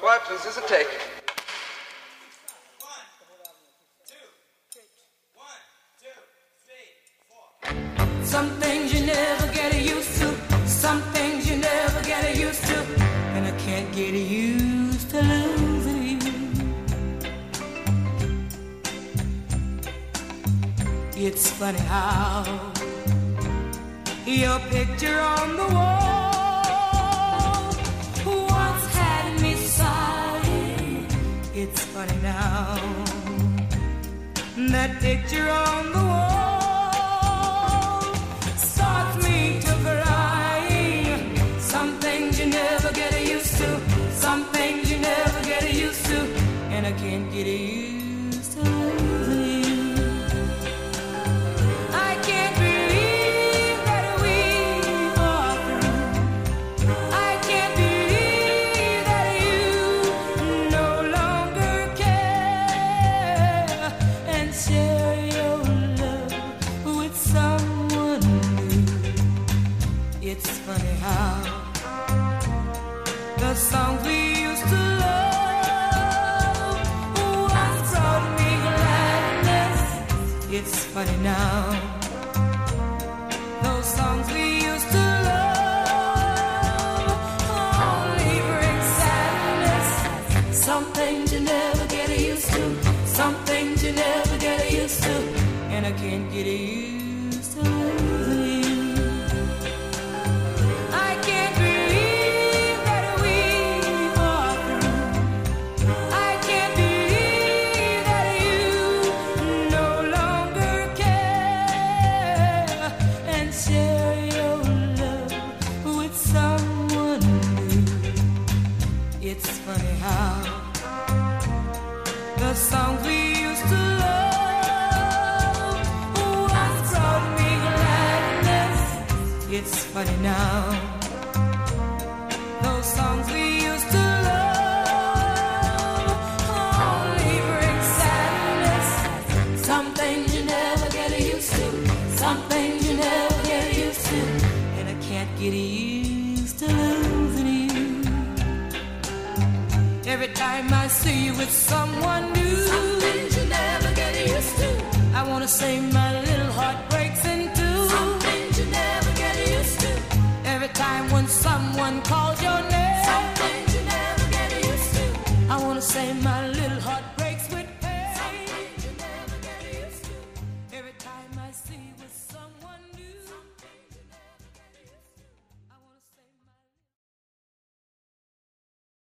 Quiet, please. This is a take. Some things you never get used to. Some things you never get used to. And I can't get used to losing you. It's funny how your picture on the wall once had me sighing. It's funny now that picture on the wall me to crying. Some things you never get used to. Some things you never get used to. And I can't get used to losing you. I can't believe that we are through. I can't believe that you no longer care and share your love with someone. It's funny how the songs we used to love once brought me gladness. It's funny now, those songs we used to love only bring sadness. Some things you never get used to. Some things you never get used to. And I can't get used to losing you. The songs we used to love once brought me gladness. It's funny now, those songs we used to love only bring sadness. Some things you never get used to. Some things you never get used to. And I can't get used to losing you. Every time I see you with someone new, some things you never get used to. I wanna say my little heart breaks in two. Some things you never get used to. Every time when someone calls your name, some things you never get used to. I wanna say my